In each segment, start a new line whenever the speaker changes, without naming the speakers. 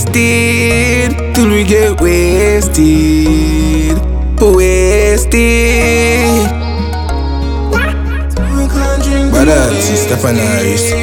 wasted till we get wasted. Wasted. But that's Stefan Harris.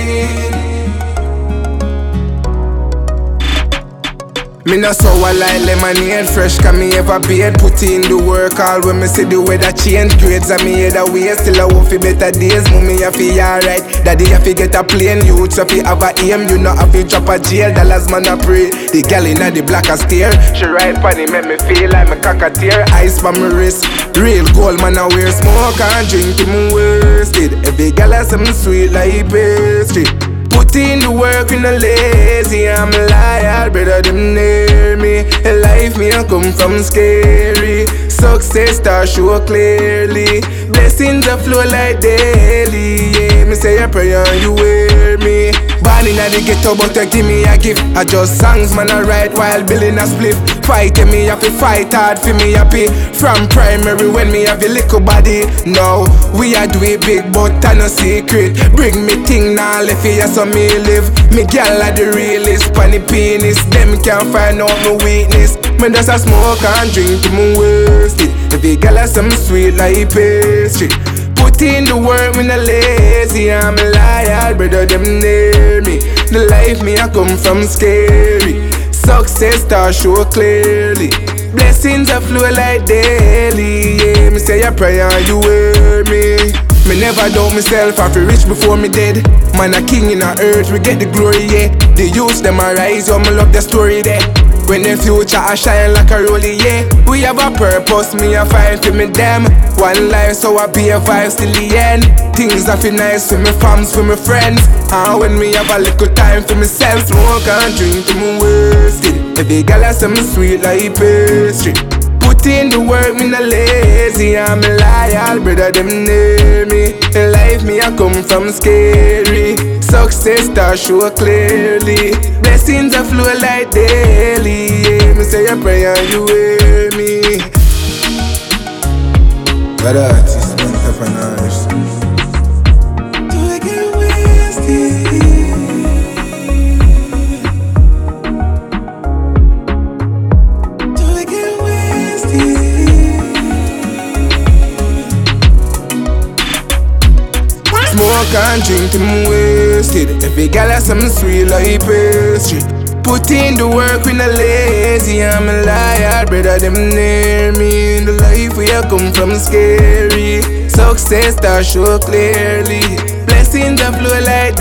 Me no sour like lemonade, fresh can me ever beard. Put in the work all when me see the weather change. Grades and me head away, still I want fi better days. Mommy you fi alright, daddy you fi get a plane. Youths you fi have a aim, you know have fi drop a jail. Dollars man a pray, the gal inna the black a stare. She ride pon it, make me feel like me cock a tear. Ice pon me wrist, real gold man a wear. Smoke and drink till me wasted. Every gal a something sweet like pastry. Put in the work, we no lazy. I'm a liar, better them near me. Life me a come from scary. Success start show clearly. Blessings a flow like daily. Yeah, me say a prayer and you wear me. Born inna the ghetto, but you give me a gift. I just songs man I write while building a spliff. Fight me have to fight hard for me happy. From primary when me have a little body. Now we a do it big, but I no secret. Bring me thing now left here so me live. Me gal are the realest, pon the penis. Them can't find out my weakness. Me just a smoke and drink till me wasted. Every gal has some sweet like pastry. Put in the work, me no lazy. I'm a liar, brother them near me. The life me I come from scary. Success start show clearly. Blessings a flow like daily. Yeah, me say a prayer and you hear me. Me never doubt myself, I feel rich before me dead. Man a king in the earth, we get the glory, yeah. The youths them a rise, oh me love the story there. When the future a shine like a rollie, yeah. We have a purpose, me a fight for me them. One life, so I be a vibe till the end. Things I feel nice for me fams, for me friends. And when me have a little time for myself, smoke and drink till me wasted. Every gal has something sweet like pastry. Put in the work, me no lazy. I'm a liar, brother them near me. In life me I come from scary. Success start show clearly. Blessings a flow like daily. Yeah, me say a prayer and you hear me. But that's Stefan Harris. Do I get wasted? Smoke and drink till me wasted. Every gal has something sweet like pastry. Put in the work, we no lazy. I'm a liar, brother them near me. In the life we a come from scary. Success start show clearly. Blessings a flow like